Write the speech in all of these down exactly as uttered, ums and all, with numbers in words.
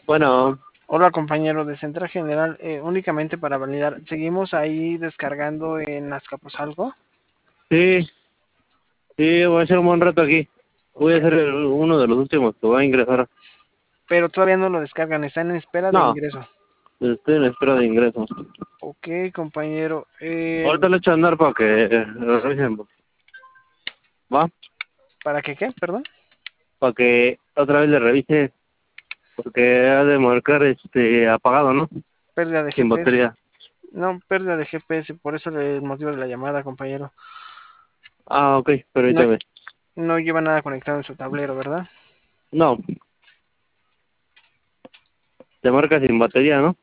Bueno, Hola compañero de Central General, eh, únicamente para validar, ¿seguimos ahí descargando en Azcapotzalco? sí, sí, voy a hacer un buen rato aquí. Voy a ser el- uno de los últimos que va a ingresar. Pero todavía no lo descargan, están en espera de No, ingreso. estoy en espera de ingreso. Ok, compañero, eh, Ahorita le echo a andar para que eh, lo revisen, ¿va? ¿para qué qué? Perdón. Para que otra vez le revise, porque ha de marcar este apagado, ¿no? Pérdida de Sin G P S. batería. No, pérdida de G P S, por eso el motivo de la llamada, compañero. Ah, ok, pero No, ahorita ve. no lleva nada conectado en su tablero, ¿verdad? No, te marca sin batería, ¿no?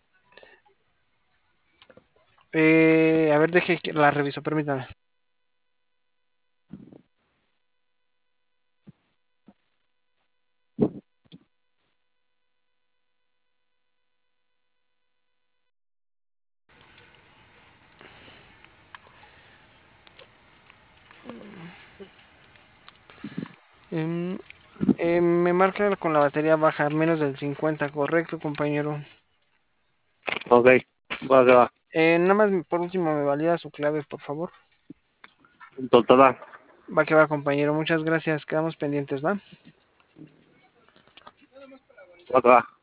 Eh, a ver, deje que la reviso, permítame. Em, eh, me marca con la batería baja, menos del cincuenta, correcto, compañero. Ok, va que va. Eh, nada más, por último, me valida su clave, por favor. Total, Va que va, compañero. Muchas gracias. Quedamos pendientes, ¿va? va que va.